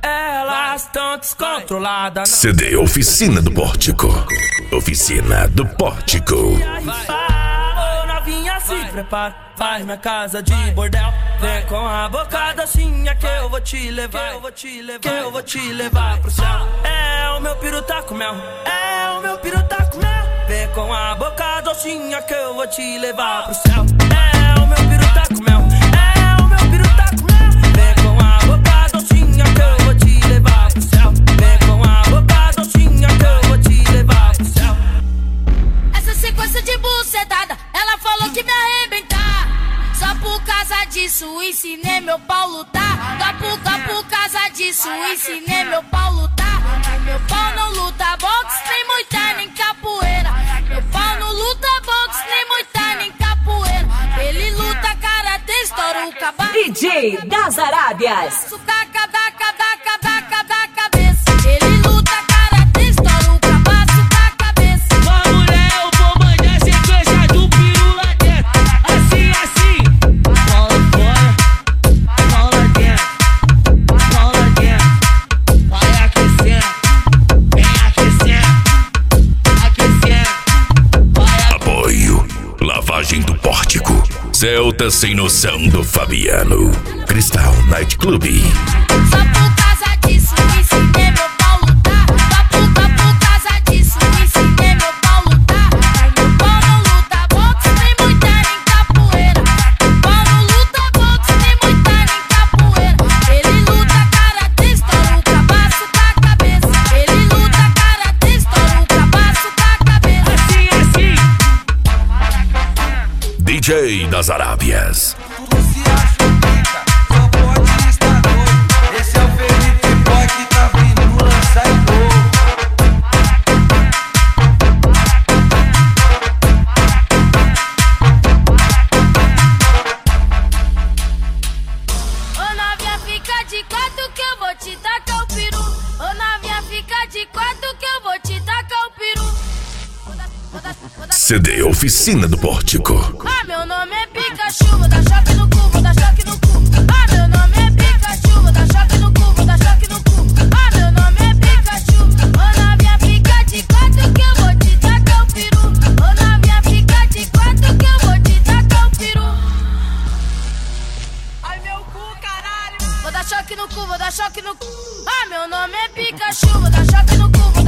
Elas tão descontroladas. CD Oficina do Pórtico. Oficina do Pórtico. Ô novinha, se prepara, vai na casa de bordel. Vem com a boca docinha que eu vou te levar. Que eu vou te levar pro céu. É o meu piru tá com mel. É o meu piru tá com mel. Vem com a boca docinha que eu vou te levar pro céu. É o meu piru tá com mel. É o meu piru tá com mel. Vem com a boca docinha que eu vou te levar pro céu. Vem com a boca docinha que eu vou te levar pro céu. Essa sequência de bucetada, ela falou que me arrebentar. Só por causa disso ensinei meu pau lutar. Só por causa disso ensinei meu pau lutar. Meu pau não luta boxe, nem muita nem capoeira. Meu pau não luta boxe, nem muita nem capoeira. Ele luta karatê, estoura o cabaço. DJ das Arábias. Da cabeça. Ele luta karatê, estoura o cabaço da cabeça. Uma mulher, eu vou mandar sequência do piru lá dentro. Assim, assim. Mão lá fora, mão lá dentro. Mão lá dentro. Vai aquecendo, vem aquecendo. Aquecendo, vai aquecendo. Apoio. Lavagem do Pórtico. Celta Sem Noção do Fabiano. Cristal Night Club. Só por causa disso ensinei meu pau lutar. Só por causa disso ensinei meu pau lutar. Meu pau não luta boxe, nem muita nem capoeira. Meu pau não luta boxe, nem muita nem capoeira. Ele luta karatê, estoura o cabaço da cabeça. Ele luta karatê, estoura o cabaço da cabeça. Assim, assim. DJ das Arábias. Tudo se acha pica, só pode estar doido. Esse é o Felipe Boy que tá vindo lançar o gol. Ô novinha, fica de quatro que eu vou te tacar o peru. Ô novinha, fica de quatro que eu vou te tacar o peru. CD Oficina do Pórtico. Ah, meu nome é Pikachu, vou dar choque no cu, vou dar choque no cu. Ah, meu nome é Pikachu, vou dar choque no cu, vou dar choque no cu. Ah, meu nome é Pikachu. Ô novinha, fica de quatro que eu vou te tacar o peru. Ô novinha, fica de quatro que eu vou te tacar o peru. Ai meu cu, caralho. Vou dar choque no cu, vou dar choque no cu. Ah, meu nome é Pikachu, vou dar choque no cu, vou